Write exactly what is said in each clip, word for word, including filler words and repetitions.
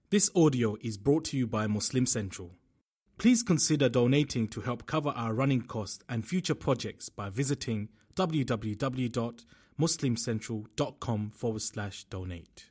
This audio is brought to you by Muslim Central. Please consider donating to help cover our running costs and future projects by visiting www.muslimcentral.com forward slash donate.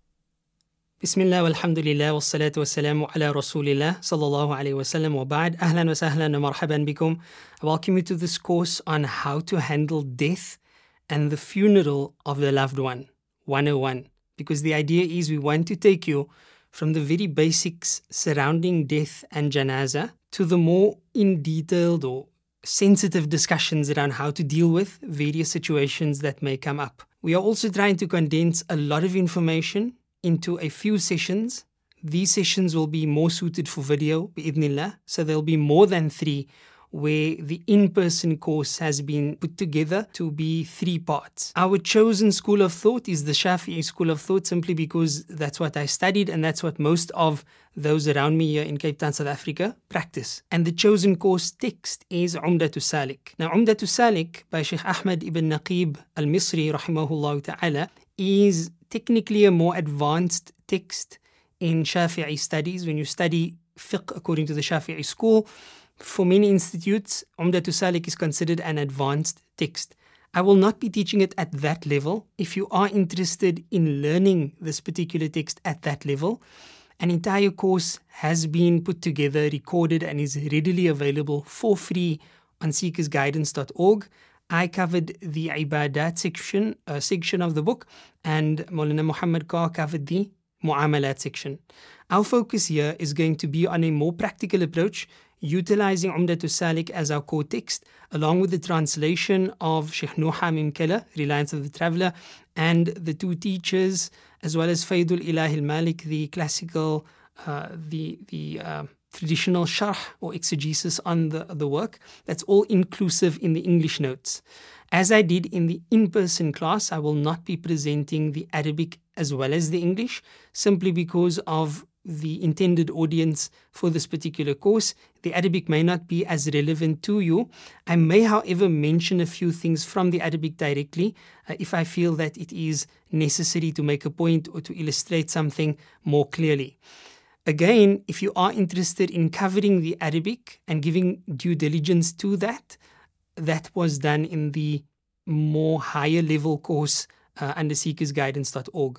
Bismillah walhamdulillah wassalatu wassalamu ala rasulillah sallallahu alayhi wasallam wa ba'd. Ahlan wa sahlan wa marhaban bikum. I welcome you to this course on how to handle death and the funeral of the loved one, one oh one. Because the idea is we want to take you from the very basics surrounding death and janazah to the more in-detailed or sensitive discussions around how to deal with various situations that may come up. We are also trying to condense a lot of information into a few sessions. These sessions will be more suited for video, bi'idhnillah. So there'll be more than three, where the in-person course has been put together to be three parts. Our chosen school of thought is the Shafi'i school of thought, simply because that's what I studied and that's what most of those around me here in Cape Town, South Africa, practice. And the chosen course text is Umdatul Salik. Now, Umdatul Salik by Sheikh Ahmad ibn Naqib al-Misri, rahimahullah ta'ala, is technically a more advanced text in Shafi'i studies. When you study fiqh according to the Shafi'i school, for many institutes, Umdatul Salik is considered an advanced text. I will not be teaching it at that level. If you are interested in learning this particular text at that level, an entire course has been put together, recorded, and is readily available for free on seekers guidance dot org. I covered the Ibadat section, uh, section of the book, and Maulana Muhammad Kar covered the Mu'amalat section. Our focus here is going to be on a more practical approach, utilizing Umdatul Salik as our core text, along with the translation of Sheikh Nuh Hamim Keller, Reliance of the Traveller, and the two teachers, as well as Faidul Ilahi al-Malik, the classical, uh, the the uh, traditional sharh or exegesis on the, the work. That's all inclusive in the English notes. As I did in the in-person class, I will not be presenting the Arabic as well as the English, simply because of the intended audience for this particular course. The Arabic may not be as relevant to you. I may, however, mention a few things from the Arabic directly uh, if I feel that it is necessary to make a point or to illustrate something more clearly. Again, if you are interested in covering the Arabic and giving due diligence to that, that was done in the more higher level course uh, under seekers guidance dot org.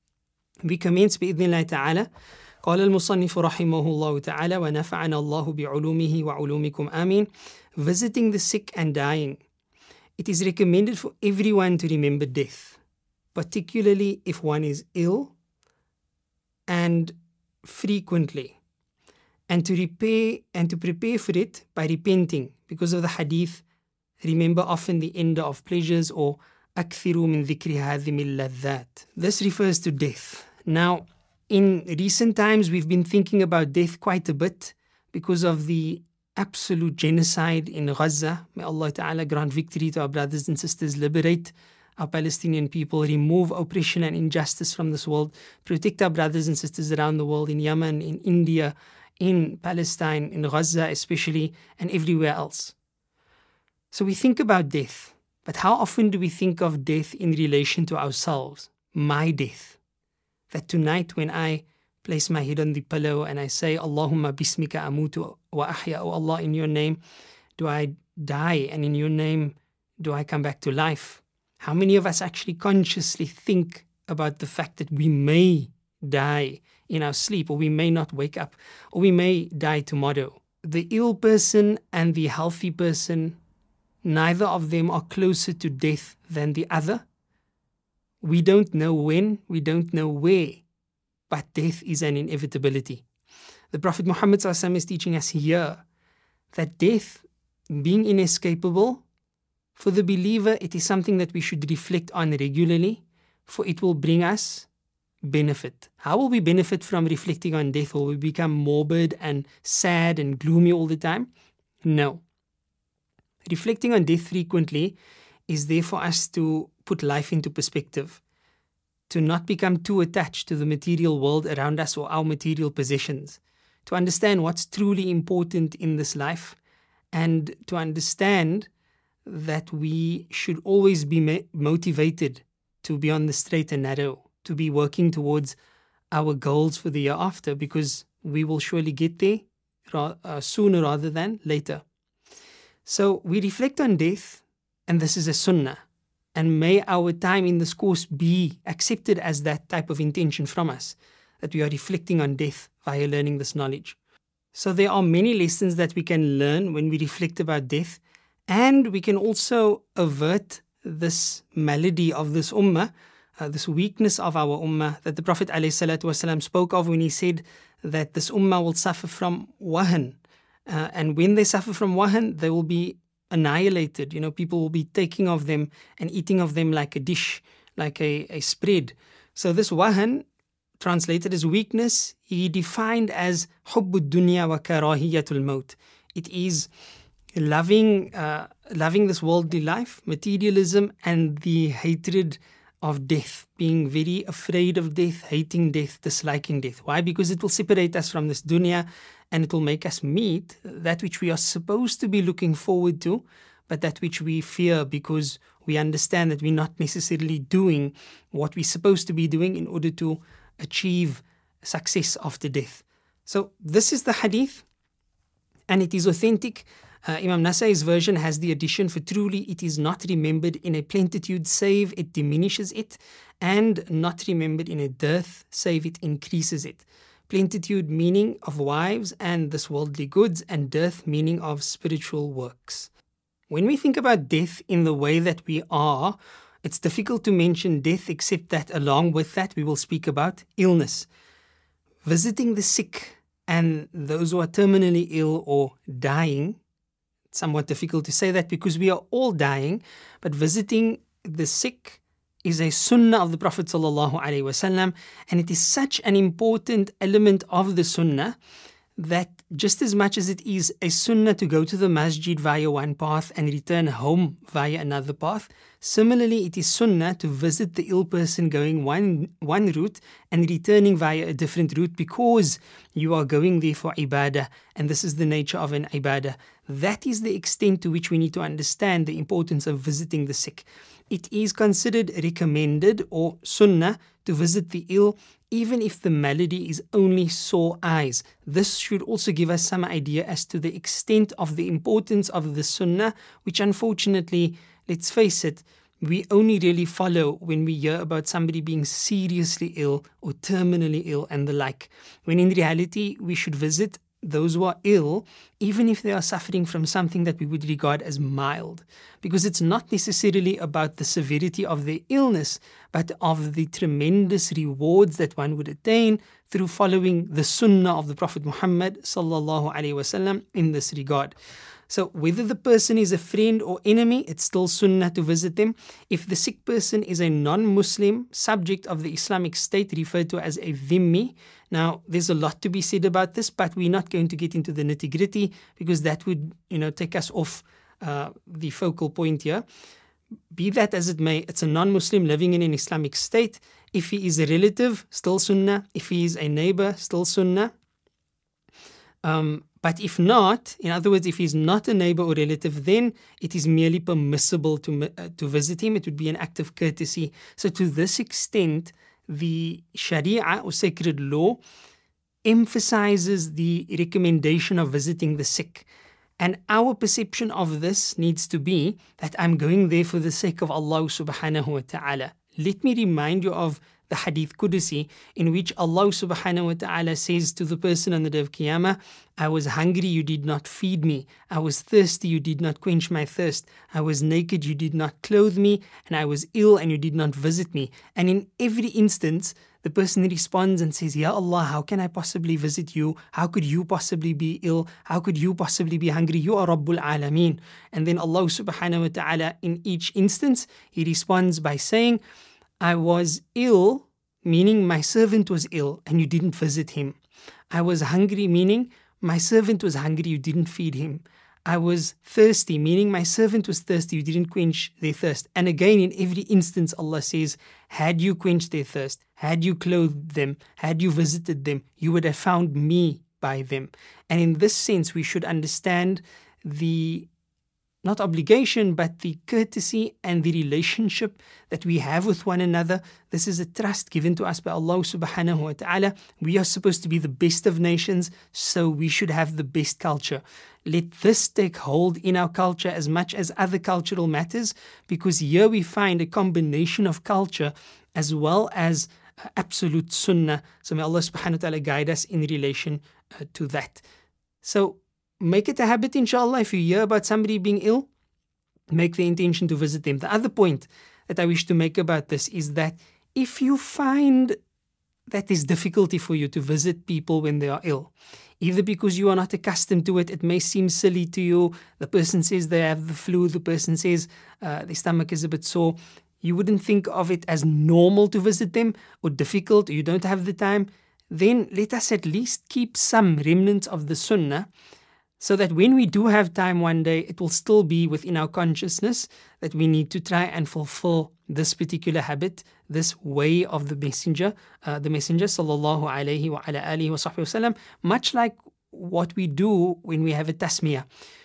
We commence بإذن ta'ala. قال المصنف رحمه الله تعالى ونفعنا الله بعلومه وعلومكم آمين. Visiting the sick and dying. It is recommended for everyone to remember death, particularly if one is ill, and frequently, and to repair and to prepare for it by repenting, because of the hadith, remember often the end of pleasures, or أكثروا من ذكر هذه اللذات. This refers to death. Now, in recent times, we've been thinking about death quite a bit because of the absolute genocide in Gaza. May Allah Ta'ala grant victory to our brothers and sisters, liberate our Palestinian people, remove oppression and injustice from this world, protect our brothers and sisters around the world, in Yemen, in India, in Palestine, in Gaza especially, and everywhere else. So we think about death, but how often do we think of death in relation to ourselves? My death. That tonight when I place my head on the pillow and I say, Allahumma bismika amutu wa ahya, oh Allah, in your name do I die, and in your name do I come back to life. How many of us actually consciously think about the fact that we may die in our sleep, or we may not wake up, or we may die tomorrow? The ill person and the healthy person, neither of them are closer to death than the other. We don't know when, we don't know where, but death is an inevitability. The Prophet Muhammad sallallahu alaihi wasallam is teaching us here that death, being inescapable, for the believer, it is something that we should reflect on regularly, for it will bring us benefit. How will we benefit from reflecting on death? Will we become morbid and sad and gloomy all the time? No. Reflecting on death frequently is there for us to put life into perspective, to not become too attached to the material world around us or our material possessions, to understand what's truly important in this life, and to understand that we should always be motivated to be on the straight and narrow, to be working towards our goals for the year after, because we will surely get there uh, sooner rather than later. So we reflect on death, and this is a sunnah. And may our time in this course be accepted as that type of intention from us, that we are reflecting on death via learning this knowledge. So there are many lessons that we can learn when we reflect about death, and we can also avert this malady of this ummah, uh, this weakness of our ummah that the Prophet ﷺ spoke of when he said that this ummah will suffer from wahan. Uh, and when they suffer from wahan, they will be annihilated. You know, people will be taking of them and eating of them like a dish, like a, a spread. So this wahan, translated as weakness, he defined as hubbud dunya wa karahiyatul maut. It is loving, uh, loving this worldly life, materialism, and the hatred of death, being very afraid of death, hating death, disliking death. Why? Because it will separate us from this dunya, and it will make us meet that which we are supposed to be looking forward to, but that which we fear, because we understand that we're not necessarily doing what we're supposed to be doing in order to achieve success after death. So this is the hadith, and it is authentic. Uh, Imam Nasai's version has the addition, for truly it is not remembered in a plenitude save it diminishes it, and not remembered in a dearth save it increases it. Plenitude meaning of wives and this worldly goods, and dearth meaning of spiritual works. When we think about death in the way that we are, it's difficult to mention death except that along with that we will speak about illness. Visiting the sick and those who are terminally ill or dying, it's somewhat difficult to say that because we are all dying, but visiting the sick is a sunnah of the Prophet ﷺ, and it is such an important element of the sunnah that just as much as it is a sunnah to go to the masjid via one path and return home via another path, similarly it is sunnah to visit the ill person going one, one route and returning via a different route, because you are going there for ibadah, and this is the nature of an ibadah. That is the extent to which we need to understand the importance of visiting the sick. It is considered recommended or sunnah to visit the ill even if the malady is only sore eyes. This should also give us some idea as to the extent of the importance of the sunnah, which unfortunately, let's face it, we only really follow when we hear about somebody being seriously ill or terminally ill and the like, when in reality we should visit those who are ill, even if they are suffering from something that we would regard as mild, because it's not necessarily about the severity of their illness, but of the tremendous rewards that one would attain through following the sunnah of the Prophet Muhammad sallallahu alaihi wasallam in this regard. So whether the person is a friend or enemy, it's still sunnah to visit them. If the sick person is a non-Muslim subject of the Islamic State, referred to as a dhimmi, now there's a lot to be said about this, but we're not going to get into the nitty-gritty because that would, you know, take us off uh, the focal point here. Be that as it may, it's a non-Muslim living in an Islamic State. If he is a relative, still sunnah. If he is a neighbor, still sunnah. Um, But if not, in other words, if he's not a neighbor or relative, then it is merely permissible to, uh, to visit him. It would be an act of courtesy. So to this extent, the Sharia or sacred law emphasizes the recommendation of visiting the sick. And our perception of this needs to be that I'm going there for the sake of Allah subhanahu wa ta'ala. Let me remind you of the Hadith Qudsi, in which Allah subhanahu wa ta'ala says to the person on the day of Qiyamah, I was hungry, you did not feed me. I was thirsty, you did not quench my thirst. I was naked, you did not clothe me. And I was ill, and you did not visit me. And in every instance, the person responds and says, Ya Allah, how can I possibly visit you? How could you possibly be ill? How could you possibly be hungry? You are Rabbul Alameen. And then Allah subhanahu wa ta'ala, in each instance, He responds by saying, I was ill, meaning my servant was ill and you didn't visit him. I was hungry, meaning my servant was hungry, you didn't feed him. I was thirsty, meaning my servant was thirsty, you didn't quench their thirst. And again, in every instance, Allah says, had you quenched their thirst, had you clothed them, had you visited them, you would have found me by them. And in this sense, we should understand the not obligation, but the courtesy and the relationship that we have with one another. This is a trust given to us by Allah subhanahu wa ta'ala. We are supposed to be the best of nations, so we should have the best culture. Let this take hold in our culture as much as other cultural matters, because here we find a combination of culture as well as uh, absolute sunnah. So may Allah subhanahu wa ta'ala guide us in relation uh, to that. So make it a habit, inshallah, if you hear about somebody being ill, make the intention to visit them. The other point that I wish to make about this is that if you find that there's difficulty for you to visit people when they are ill, either because you are not accustomed to it, it may seem silly to you, the person says they have the flu, the person says uh, their stomach is a bit sore, you wouldn't think of it as normal to visit them or difficult, or you don't have the time, then let us at least keep some remnants of the sunnah, so that when we do have time one day, it will still be within our consciousness that we need to try and fulfill this particular habit, this way of the messenger, uh, the messenger sallallahu alayhi wa ala alihi wa sahbihi wasallam, much like what we do when we have a tasmiyah.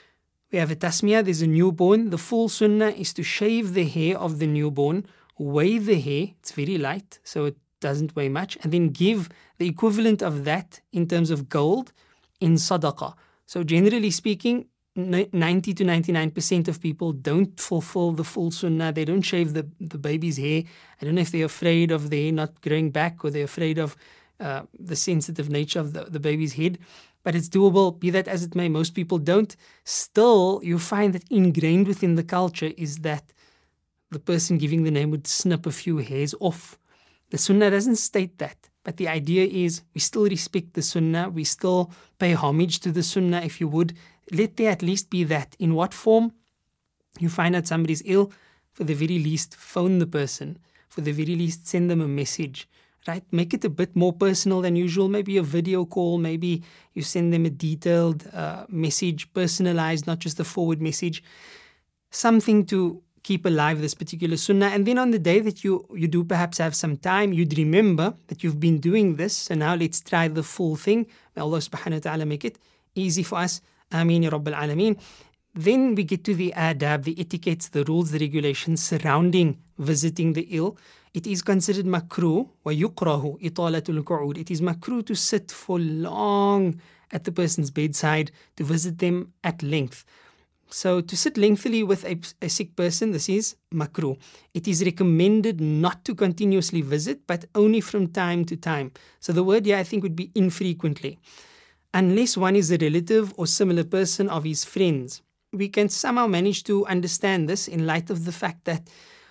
We have a tasmiyah, there's a newborn. The full sunnah is to shave the hair of the newborn, weigh the hair, it's very light, so it doesn't weigh much, and then give the equivalent of that in terms of gold in sadaqah. So generally speaking, ninety to ninety-nine percent of people don't fulfill the full sunnah. They don't shave the, the baby's hair. I don't know if they're afraid of the hair not growing back, or they're afraid of uh, the sensitive nature of the, the baby's head. But it's doable, be that as it may. Most people don't. Still, you find that ingrained within the culture is that the person giving the name would snip a few hairs off. The sunnah doesn't state that. But the idea is we still respect the sunnah, we still pay homage to the sunnah, if you would. Let there at least be that. In what form? You find out somebody's ill, for the very least, phone the person. For the very least, send them a message. Right? Make it a bit more personal than usual. Maybe a video call, maybe you send them a detailed uh, message, personalized, not just a forward message. Something to keep alive this particular sunnah. And then on the day that you, you do perhaps have some time, you'd remember that you've been doing this. So now let's try the full thing. May Allah subhanahu wa ta'ala make it easy for us. Ameen ya Rabbil Alameen. Then we get to the adab, the etiquettes, the rules, the regulations surrounding visiting the ill. It is considered makruh, wa yukrahu italatul qu'ud. It is makruh to sit for long at the person's bedside, to visit them at length. So to sit lengthily with a, a sick person, this is makruh. It is recommended not to continuously visit, but only from time to time. So the word here I think would be infrequently. Unless one is a relative or similar person of his friends. We can somehow manage to understand this in light of the fact that,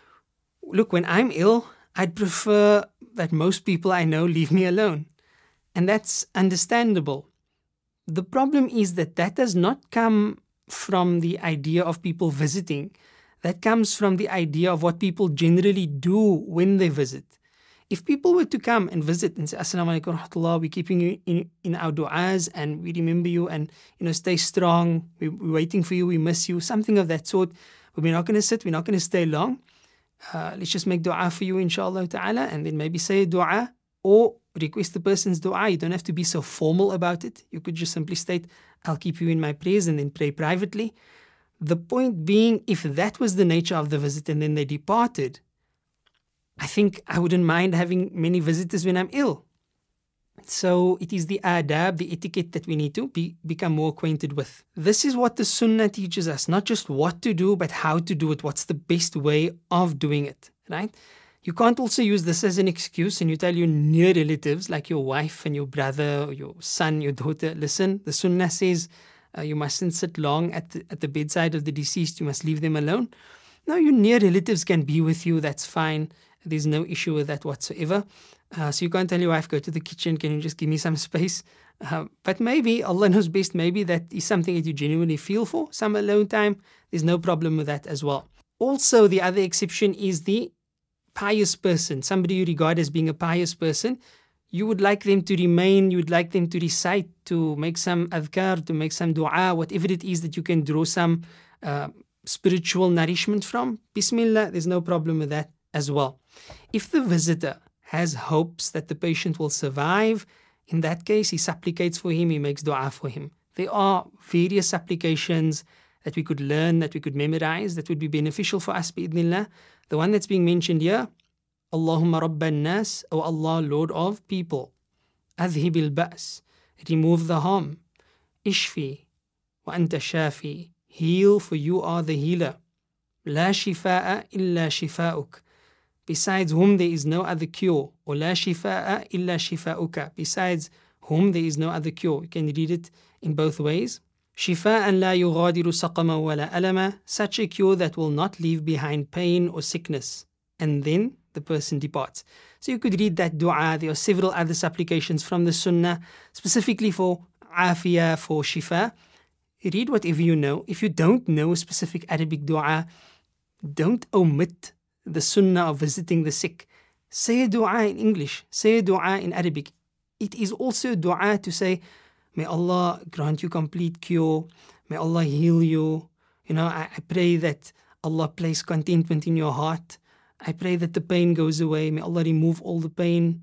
look, when I'm ill, I'd prefer that most people I know leave me alone. And that's understandable. The problem is that that does not come from the idea of people visiting. That comes from the idea of what people generally do when they visit. If people were to come and visit and say, Assalamu alaikum wa rahmatullah, we're keeping you in, in our du'as and we remember you and, you know, stay strong, we, we're waiting for you, we miss you, something of that sort. But we're not going to sit, we're not going to stay long. Uh, let's just make du'a for you, inshallah ta'ala, and then maybe say a du'a or request the person's du'a. You don't have to be so formal about it. You could just simply state, I'll keep you in my prayers, and then pray privately. The point being, if that was the nature of the visit and then they departed, I think I wouldn't mind having many visitors when I'm ill. So it is the adab, the etiquette that we need to be, become more acquainted with. This is what the sunnah teaches us, not just what to do, but how to do it. What's the best way of doing it, right? You can't also use this as an excuse and you tell your near relatives like your wife and your brother or your son, your daughter, listen, the sunnah says uh, you mustn't sit long at the, at the bedside of the deceased, you must leave them alone. No, your near relatives can be with you, that's fine. There's no issue with that whatsoever. Uh, so you can't tell your wife, go to the kitchen, can you just give me some space? Uh, but maybe, Allah knows best, maybe that is something that you genuinely feel for, some alone time. There's no problem with that as well. Also, the other exception is the pious person, somebody you regard as being a pious person. You would like them to remain, you would like them to recite, to make some adhkar, to make some dua, whatever it is that you can draw some uh, spiritual nourishment from. Bismillah, there's no problem with that as well. If the visitor has hopes that the patient will survive, in that case, he supplicates for him, he makes dua for him. There are various supplications that we could learn, that we could memorize, that would be beneficial for us, bi'idhnillah. The one that's being mentioned here, Allahumma Rabban Nas, O Allah, Lord of people. Adhib al-Ba's, remove the harm. Ishfi, wa anta shafi, heal, for you are the healer. La shifa'a illa shifa'uk, besides whom there is no other cure. Or la shifa'a illa shifa'uka, besides whom there is no other cure. You can read it in both ways. Shifa'an la yughadiru saqama wa la alama, such a cure that will not leave behind pain or sickness. And then the person departs. So you could read that dua. There are several other supplications from the sunnah, specifically for afiyah, for shifa. Read whatever you know. If you don't know a specific Arabic dua, don't omit the sunnah of visiting the sick. Say a dua in English, say a dua in Arabic. It is also a dua to say, may Allah grant you complete cure, may Allah heal you. You know, I, I pray that Allah place contentment in your heart. I pray that the pain goes away. May Allah remove all the pain.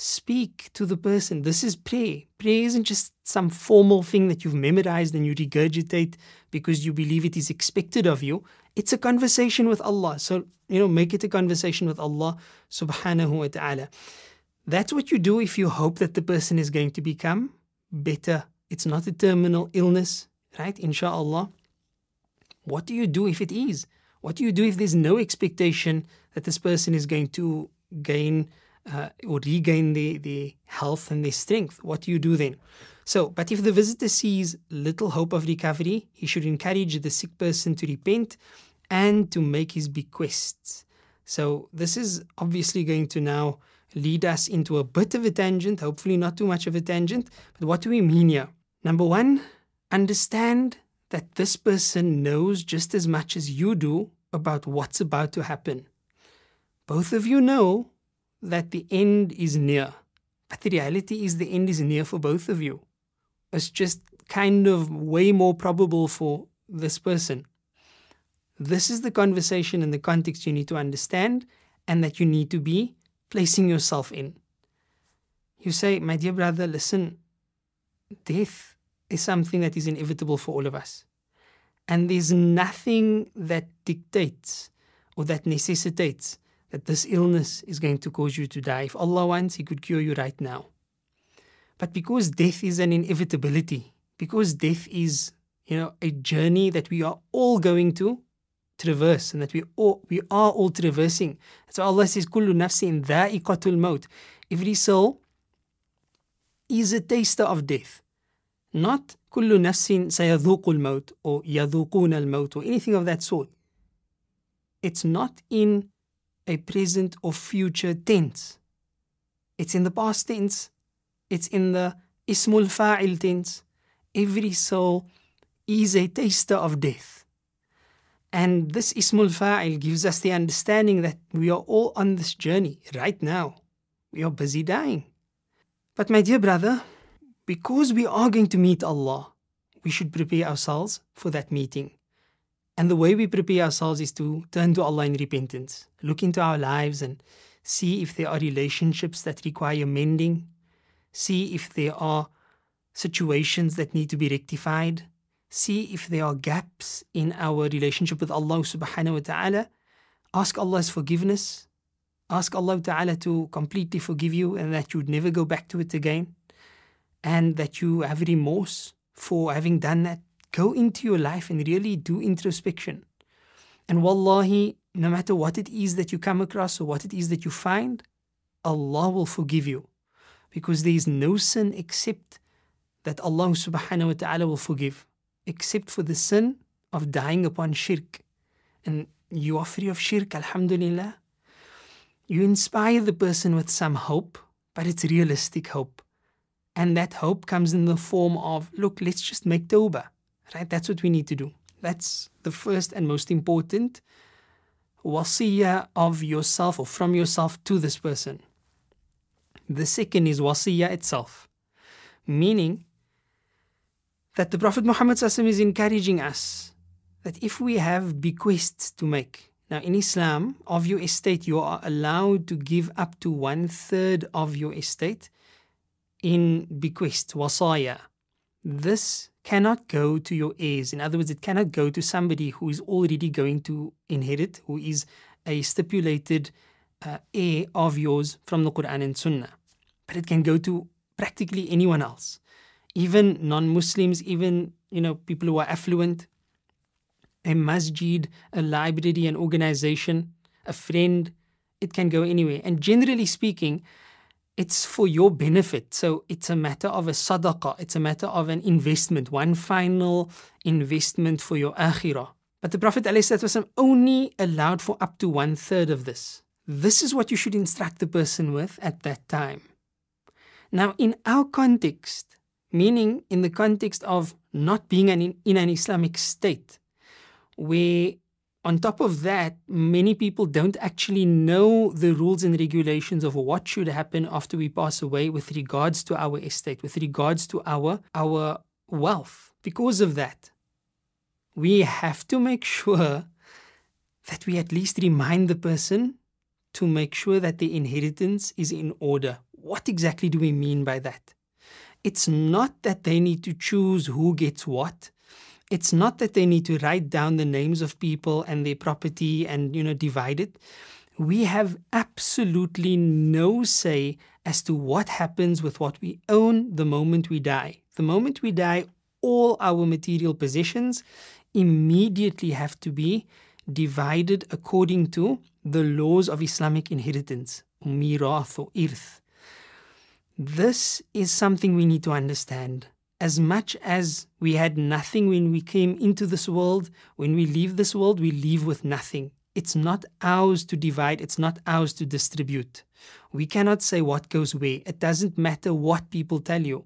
Speak to the person. This is prayer. Prayer isn't just some formal thing that you've memorized and you regurgitate because you believe it is expected of you. It's a conversation with Allah. So, you know, make it a conversation with Allah subhanahu wa ta'ala. That's what you do if you hope that the person is going to become better. It's not a terminal illness, right? Insha'Allah. What do you do if it is? What do you do if there's no expectation that this person is going to gain uh, or regain their, their health and their strength? What do you do then? So, but if the visitor sees little hope of recovery, he should encourage the sick person to repent and to make his bequests. So this is obviously going to now lead us into a bit of a tangent, hopefully not too much of a tangent. But what do we mean here? Number one, understand that this person knows just as much as you do about what's about to happen. Both of you know that the end is near. But the reality is the end is near for both of you. It's just kind of way more probable for this person. This is the conversation and the context you need to understand and that you need to be placing yourself in. You say, my dear brother, listen, death is something that is inevitable for all of us. And there's nothing that dictates or that necessitates that this illness is going to cause you to die. If Allah wants, He could cure you right now. But because death is an inevitability, because death is, you know, a journey that we are all going to traverse and that we all, we are all traversing. So Allah says, Kullu nafsin dha'iqatul maut. Every soul is a taster of death. Not kullu nafsin sayadhuqul maut or yadhuquna al maut or anything of that sort. It's not in a present or future tense. It's in the past tense. It's in the ismul fa'il tense. Every soul is a taster of death. And this ismul fa'il gives us the understanding that we are all on this journey right now. We are busy dying. But my dear brother, because we are going to meet Allah, we should prepare ourselves for that meeting. And the way we prepare ourselves is to turn to Allah in repentance. Look into our lives and see if there are relationships that require mending. See if there are situations that need to be rectified. See if there are gaps in our relationship with Allah subhanahu wa ta'ala. Ask Allah's forgiveness. Ask Allah ta'ala to completely forgive you and that you would never go back to it again. And that you have remorse for having done that. Go into your life and really do introspection. And wallahi, no matter what it is that you come across or what it is that you find, Allah will forgive you. Because there is no sin except that Allah subhanahu wa ta'ala will forgive. Except for the sin of dying upon shirk. And you are free of shirk, alhamdulillah. You inspire the person with some hope, but it's realistic hope. And that hope comes in the form of, look, let's just make tawbah. Right? That's what we need to do. That's the first and most important wasiyah of yourself or from yourself to this person. The second is wasiyah itself. Meaning that the Prophet Muhammad ﷺ is encouraging us that if we have bequests to make. Now in Islam, of your estate, you are allowed to give up to one third of your estate in bequest, wasaya. This cannot go to your heirs. In other words, it cannot go to somebody who is already going to inherit, who is a stipulated uh, heir of yours from the Quran and Sunnah. But it can go to practically anyone else, even non-Muslims, even, you know, people who are affluent, a masjid, a library, an organization, a friend. It can go anywhere. And generally speaking, it's for your benefit. So it's a matter of a sadaqah. It's a matter of an investment, one final investment for your akhirah. But the Prophet ﷺ only allowed for up to one third of this. This is what you should instruct the person with at that time. Now, in our context, meaning in the context of not being an, in an Islamic state, where on top of that, many people don't actually know the rules and regulations of what should happen after we pass away with regards to our estate, with regards to our, our wealth. Because of that, we have to make sure that we at least remind the person to make sure that the inheritance is in order. What exactly do we mean by that? It's not that they need to choose who gets what. It's not that they need to write down the names of people and their property and, you know, divide it. We have absolutely no say as to what happens with what we own the moment we die. The moment we die, all our material possessions immediately have to be divided according to the laws of Islamic inheritance, mirath or irth. This is something we need to understand. As much as we had nothing when we came into this world, when we leave this world, we leave with nothing. It's not ours to divide. It's not ours to distribute. We cannot say what goes where. It doesn't matter what people tell you.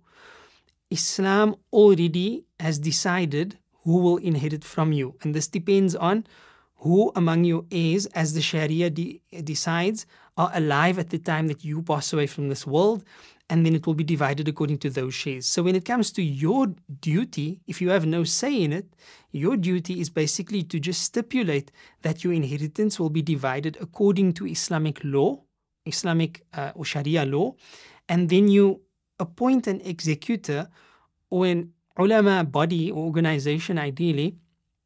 Islam already has decided who will inherit from you. And this depends on who among your heirs, as the Sharia de- decides, are alive at the time that you pass away from this world. And then it will be divided according to those shares. So when it comes to your duty, if you have no say in it, your duty is basically to just stipulate that your inheritance will be divided according to Islamic law, Islamic uh, or Sharia law, and then you appoint an executor or an ulama body or organization, ideally,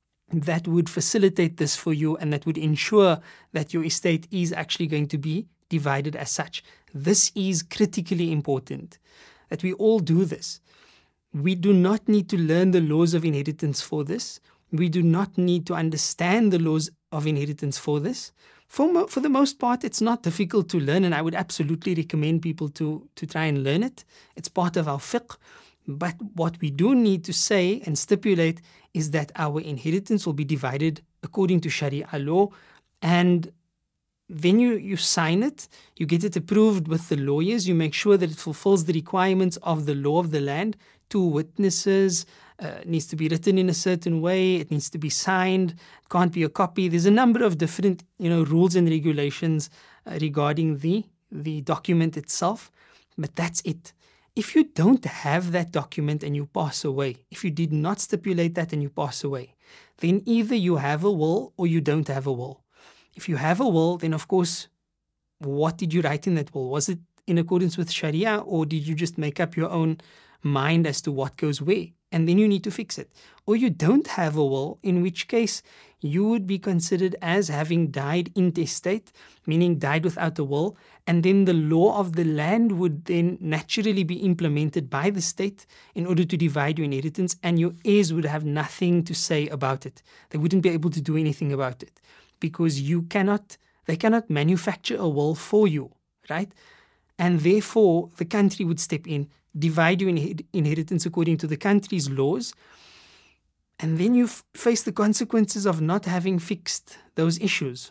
that would facilitate this for you and that would ensure that your estate is actually going to be divided as such. This is critically important, that we all do this. We do not need to learn the laws of inheritance for this. We do not need to understand the laws of inheritance for this. For, mo- for the most part, it's not difficult to learn, and I would absolutely recommend people to, to try and learn it. It's part of our fiqh. But what we do need to say and stipulate is that our inheritance will be divided according to Sharia law, and then you, you sign it, you get it approved with the lawyers, you make sure that it fulfills the requirements of the law of the land. Two witnesses, uh, needs to be written in a certain way, it needs to be signed, it can't be a copy. There's a number of different, you know, rules and regulations uh, regarding the, the document itself, but that's it. If you don't have that document and you pass away, if you did not stipulate that and you pass away, then either you have a will or you don't have a will. If you have a will, then of course, what did you write in that will? Was it in accordance with Sharia, or did you just make up your own mind as to what goes where? And then you need to fix it. Or you don't have a will, in which case you would be considered as having died intestate, meaning died without a will, and then the law of the land would then naturally be implemented by the state in order to divide your inheritance, and your heirs would have nothing to say about it. They wouldn't be able to do anything about it, because you cannot, they cannot manufacture a will for you, right? And therefore, the country would step in, divide your inheritance according to the country's laws, and then you f- face the consequences of not having fixed those issues.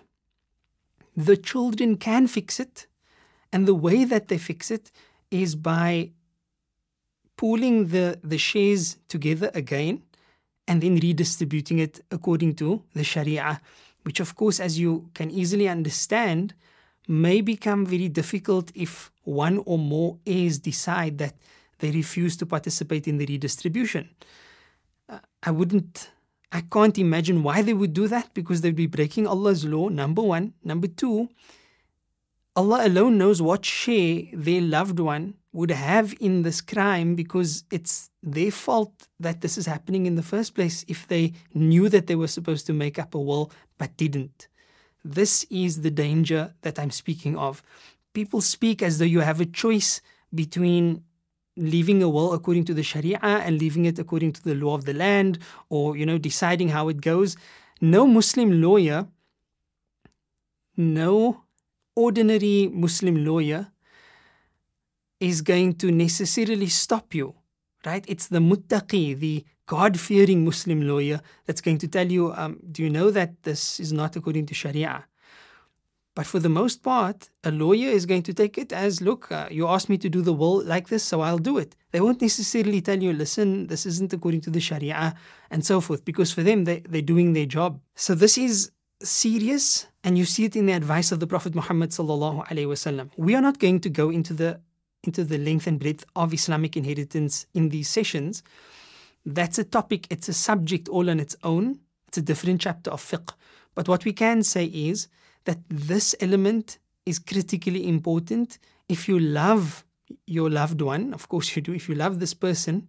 The children can fix it, and the way that they fix it is by pooling the, the shares together again and then redistributing it according to the Sharia, which of course, as you can easily understand, may become very difficult if one or more heirs decide that they refuse to participate in the redistribution. Uh, I wouldn't, I can't imagine why they would do that, because they'd be breaking Allah's law, number one. Number two, Allah alone knows what share their loved one would have in this crime, because it's their fault that this is happening in the first place if they knew that they were supposed to make up a will but didn't. This is the danger that I'm speaking of. People speak as though you have a choice between leaving a will according to the Sharia and leaving it according to the law of the land, or, you know, deciding how it goes. No Muslim lawyer, no ordinary Muslim lawyer is going to necessarily stop you, right? It's the muttaqi, the God-fearing Muslim lawyer that's going to tell you, um, do you know that this is not according to Sharia? But for the most part, a lawyer is going to take it as, look, uh, you asked me to do the will like this, so I'll do it. They won't necessarily tell you, listen, this isn't according to the Sharia, and so forth, because for them, they, they're doing their job. So this is serious, and you see it in the advice of the Prophet Muhammad sallallahu alaihi wasallam. We are not going to go into the into the length and breadth of Islamic inheritance in these sessions. That's a topic, it's a subject all on its own. It's a different chapter of fiqh. But what we can say is that this element is critically important. If you love your loved one, of course you do, if you love this person,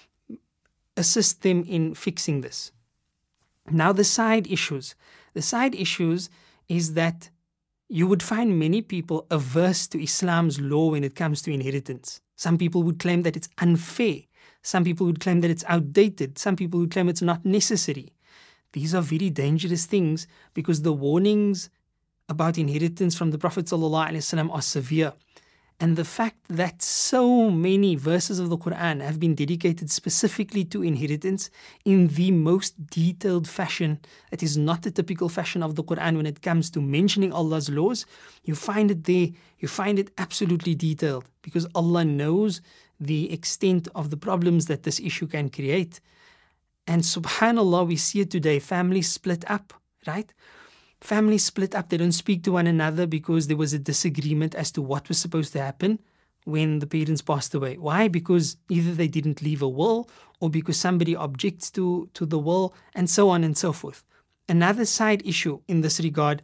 assist them in fixing this. Now the side issues. The side issues is that you would find many people averse to Islam's law when it comes to inheritance. Some people would claim that it's unfair. Some people would claim that it's outdated. Some people would claim it's not necessary. These are very dangerous things, because the warnings about inheritance from the Prophet ﷺ are severe. And the fact that so many verses of the Quran have been dedicated specifically to inheritance in the most detailed fashion, that is not the typical fashion of the Quran when it comes to mentioning Allah's laws, you find it there, you find it absolutely detailed, because Allah knows the extent of the problems that this issue can create. And subhanAllah, we see it today, families split up, right? Families split up, they don't speak to one another because there was a disagreement as to what was supposed to happen when the parents passed away. Why? Because either they didn't leave a will, or because somebody objects to, to the will, and so on and so forth. Another side issue in this regard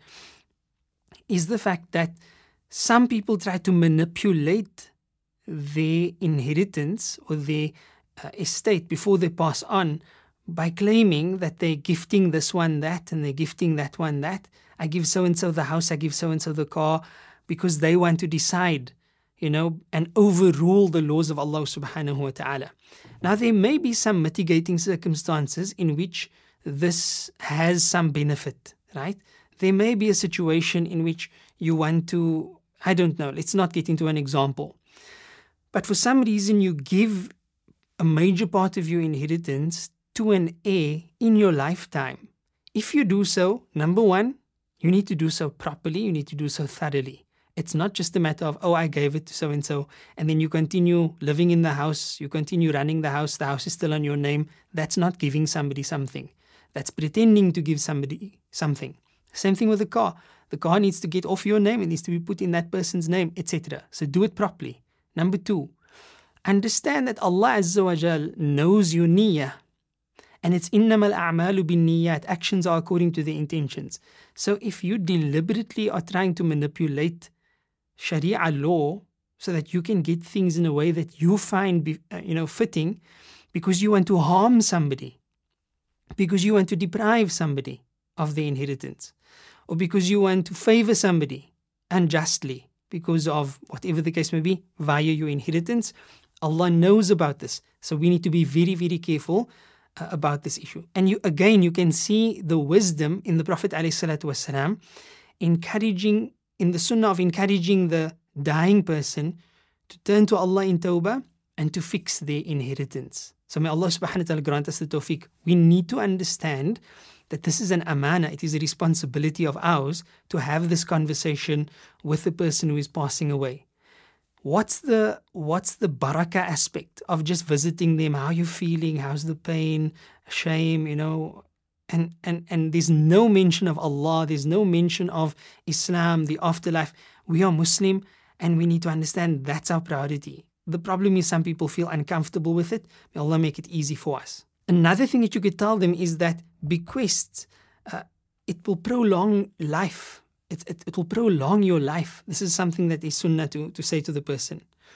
is the fact that some people try to manipulate their inheritance or their uh, estate before they pass on, by claiming that they're gifting this one that, and they're gifting that one that. I give so-and-so the house, I give so-and-so the car, because they want to decide, you know, and overrule the laws of Allah subhanahu wa ta'ala. Now, there may be some mitigating circumstances in which this has some benefit, right? There may be a situation in which you want to, I don't know, let's not get into an example. But for some reason, you give a major part of your inheritance to an heir in your lifetime. If you do so, number one, you need to do so properly, you need to do so thoroughly. It's not just a matter of, oh, I gave it to so-and-so, and then you continue living in the house, you continue running the house, the house is still on your name. That's not giving somebody something. That's pretending to give somebody something. Same thing with the car. The car needs to get off your name, it needs to be put in that person's name, et cetera. So do it properly. Number two, understand that Allah Azza wa Jal knows your niyyah. And it's innamal a'malu bin niyyat. Actions are according to the intentions. So if you deliberately are trying to manipulate Sharia law so that you can get things in a way that you find be, uh, you know, fitting, because you want to harm somebody, because you want to deprive somebody of their inheritance, or because you want to favor somebody unjustly because of whatever the case may be via your inheritance, Allah knows about this. So we need to be very, very careful Uh, about this issue. And you again, you can see the wisdom in the Prophet ﷺ encouraging, in the sunnah of encouraging the dying person to turn to Allah in tawbah and to fix their inheritance. So may Allah subhanahu wa ta'ala grant us the tawfiq. We need to understand that this is an amana, it is a responsibility of ours to have this conversation with the person who is passing away. What's the what's the barakah aspect of just visiting them? How are you feeling? How's the pain, shame, you know? And, and, and there's no mention of Allah. There's no mention of Islam, the afterlife. We are Muslim, and we need to understand that's our priority. The problem is some people feel uncomfortable with it. May Allah make it easy for us. Another thing that you could tell them is that bequests, uh, it will prolong life. It, it, it will prolong your life. This is something that is sunnah to, to say to the person.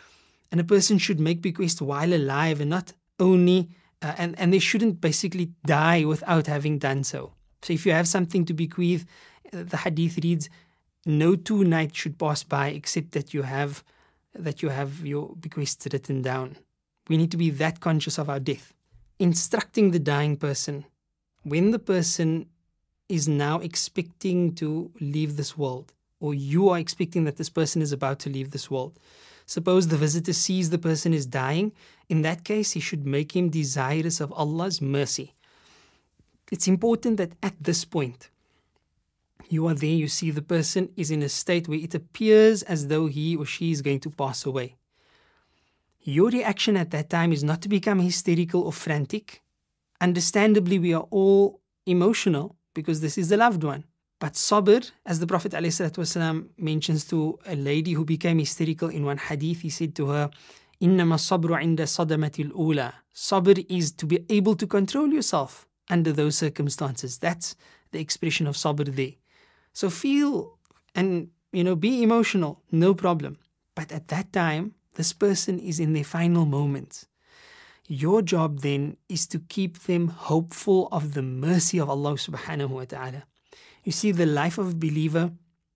And a person should make bequest while alive and not only, uh, and, and they shouldn't basically die without having done so. So if you have something to bequeath, uh, the hadith reads, no two nights should pass by except that you have that you have your bequests written down. We need to be that conscious of our death. Instructing the dying person. When the person is now expecting to leave this world, or you are expecting that this person is about to leave this world, suppose the visitor sees the person is dying, in that case he should make him desirous of Allah's mercy. It's important that at this point, you are there, you see the person is in a state where it appears as though he or she is going to pass away. Your reaction at that time is not to become hysterical or frantic. Understandably, we are all emotional because this is the loved one. But sabr, as the Prophet ﷺ mentions to a lady who became hysterical in one hadith, he said to her, إِنَّمَا الصَّبْرُ عِنْدَ صَدَمَةِ الْأُولَى. Sabr is to be able to control yourself under those circumstances. That's the expression of sabr there. So feel and, you know, be emotional, no problem. But at that time, this person is in their final moments. Your job then is to keep them hopeful of the mercy of Allah subhanahu wa ta'ala. You see, the life of a believer,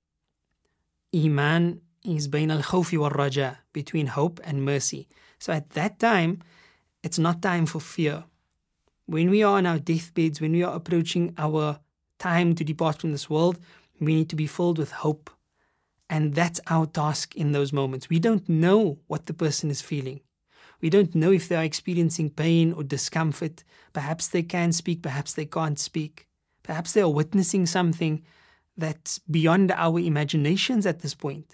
Iman is bain al-khawfi wal-raja, between hope and mercy. So at that time, it's not time for fear. When we are on our deathbeds, when we are approaching our time to depart from this world, we need to be filled with hope. And that's our task in those moments. We don't know what the person is feeling. We don't know if they are experiencing pain or discomfort. Perhaps they can speak, perhaps they can't speak. Perhaps they are witnessing something that's beyond our imaginations at this point.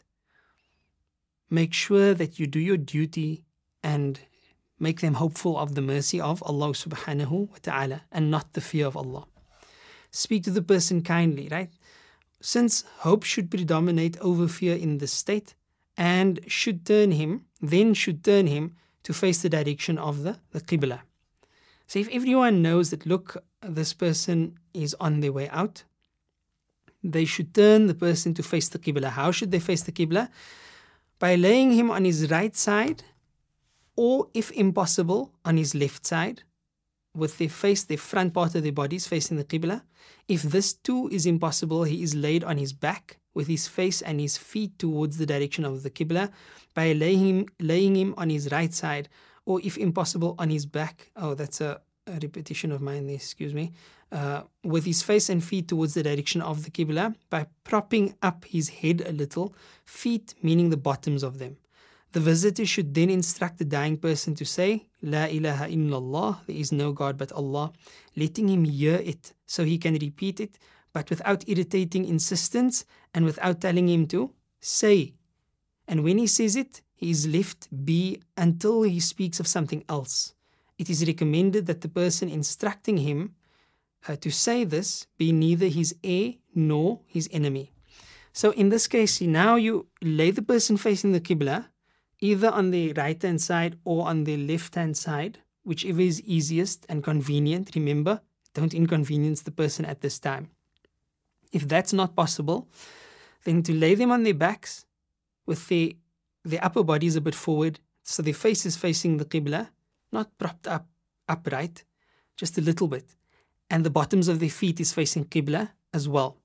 Make sure that you do your duty and make them hopeful of the mercy of Allah subhanahu wa ta'ala and not the fear of Allah. Speak to the person kindly, right? Since hope should predominate over fear in this state and should turn him, then should turn him to face the direction of the, the Qibla. So if everyone knows that, look, this person is on their way out, they should turn the person to face the Qibla. How should they face the Qibla? By laying him on his right side, or if impossible, on his left side, with their face, their front part of their bodies facing the Qibla. If this too is impossible, he is laid on his back with his face and his feet towards the direction of the Qibla by laying him, laying him on his right side, or if impossible, on his back. Oh, that's a, a repetition of mine there, excuse me. Uh, with his face and feet towards the direction of the Qibla by propping up his head a little, feet meaning the bottoms of them. The visitor should then instruct the dying person to say, La ilaha illallah, there is no God but Allah, letting him hear it so he can repeat it, but without irritating insistence and without telling him to say. And when he says it, he is left be until he speaks of something else. It is recommended that the person instructing him uh, to say this be neither his heir nor his enemy. So in this case, now you lay the person facing the Qibla, either on the right-hand side or on the left-hand side, whichever is easiest and convenient. Remember, don't inconvenience the person at this time. If that's not possible, then to lay them on their backs with their, their upper bodies a bit forward, so their face is facing the Qibla, not propped up upright, just a little bit. And the bottoms of their feet is facing Qibla as well.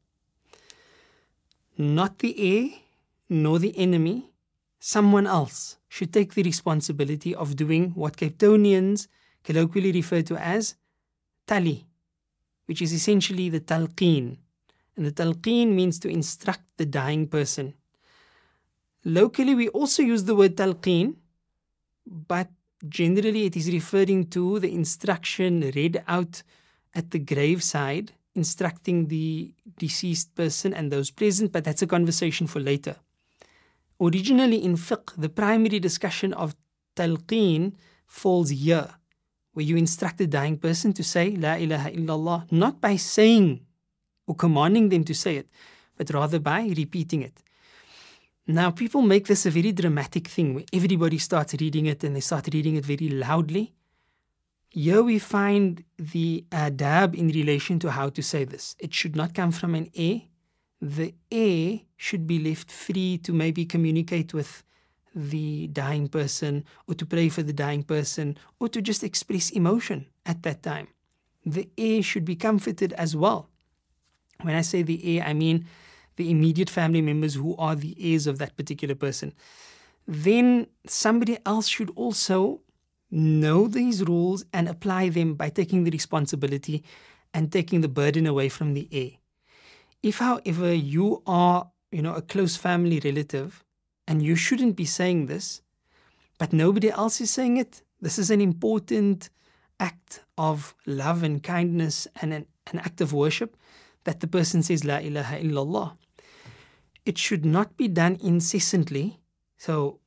Not the heir, nor the enemy. Someone else should take the responsibility of doing what Cape Townians colloquially refer to as tali, which is essentially the talqeen. And the talqeen means to instruct the dying person. Locally, we also use the word talqeen, but generally it is referring to the instruction read out at the graveside, instructing the deceased person and those present, but that's a conversation for later. Originally in fiqh, the primary discussion of talqeen falls here, where you instruct the dying person to say La ilaha illallah, not by saying or commanding them to say it, but rather by repeating it. Now, people make this a very dramatic thing, where everybody starts reading it and they start reading it very loudly. Here we find the adab in relation to how to say this. It should not come from an heir. The heir should be left free to maybe communicate with the dying person, or to pray for the dying person, or to just express emotion at that time. The heir should be comforted as well. When I say the heir, I mean the immediate family members who are the heirs of that particular person. Then somebody else should also know these rules and apply them by taking the responsibility and taking the burden away from the heir. If, however, you are, you know, a close family relative and you shouldn't be saying this, but nobody else is saying it, this is an important act of love and kindness and an, an act of worship that the person says, La ilaha illallah. It should not be done incessantly, so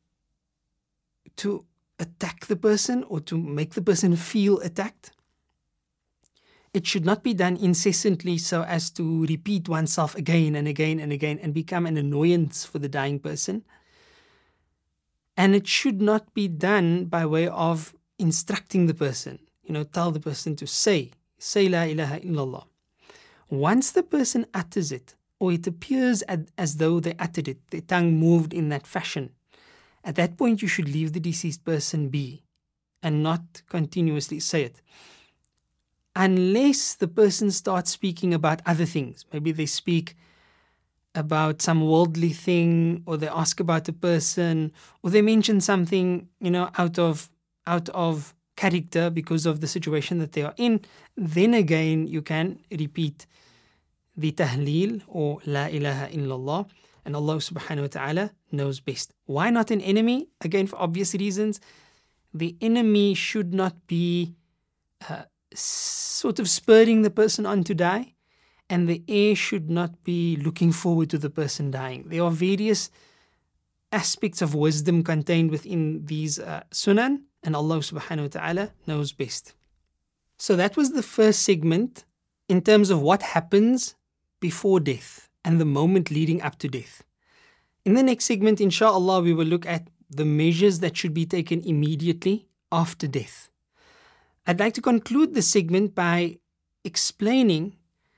to attack the person or to make the person feel attacked. It should not be done incessantly so as to repeat oneself again and again and again and become an annoyance for the dying person. And it should not be done by way of instructing the person. You know, tell the person to say, say La ilaha illallah. Once the person utters it, or it appears as, as though they uttered it, their tongue moved in that fashion, at that point you should leave the deceased person be and not continuously say it. Unless the person starts speaking about other things. Maybe they speak about some worldly thing, or they ask about a person, or they mention something, you know, out of out of character because of the situation that they are in. Then again, you can repeat the tahleel or La ilaha illallah, and Allah subhanahu wa ta'ala knows best. Why not an enemy? Again, for obvious reasons. The enemy should not be uh, sort of spurring the person on to die, and the heir should not be looking forward to the person dying. There are various aspects of wisdom contained within these uh, sunan, and Allah subhanahu wa ta'ala knows best. So that was the first segment in terms of what happens before death and the moment leading up to death. In the next segment, inshallah, we will look at the measures that should be taken immediately after death. I'd like to conclude the segment by explaining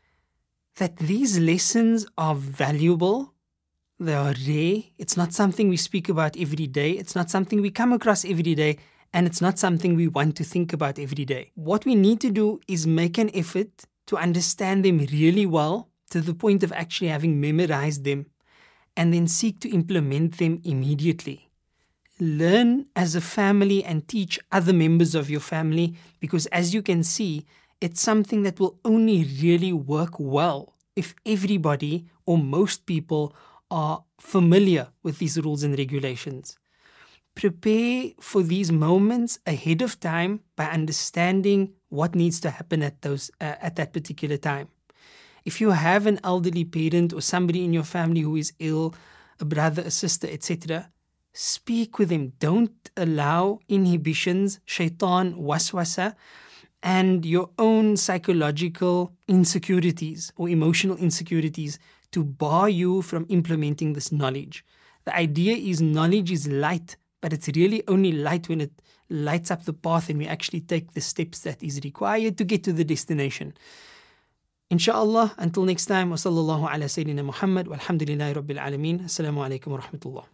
that these lessons are valuable, they are rare, it's not something we speak about every day, it's not something we come across every day, and it's not something we want to think about every day. What we need to do is make an effort to understand them really well, to the point of actually having memorized them, and then seek to implement them immediately. Learn as a family and teach other members of your family, because as you can see, it's something that will only really work well if everybody or most people are familiar with these rules and regulations. Prepare for these moments ahead of time by understanding what needs to happen at those uh, at that particular time. If you have an elderly parent or somebody in your family who is ill, a brother, a sister, et cetera, speak with them. Don't allow inhibitions, shaitan, waswasa, and your own psychological insecurities or emotional insecurities to bar you from implementing this knowledge. The idea is knowledge is light, but it's really only light when it lights up the path and we actually take the steps that is required to get to the destination. Inshallah, until next time, wa sallallahu ala Sayyidina Muhammad, walhamdulillahi rabbil alameen. Assalamu alaikum wa rahmatullah.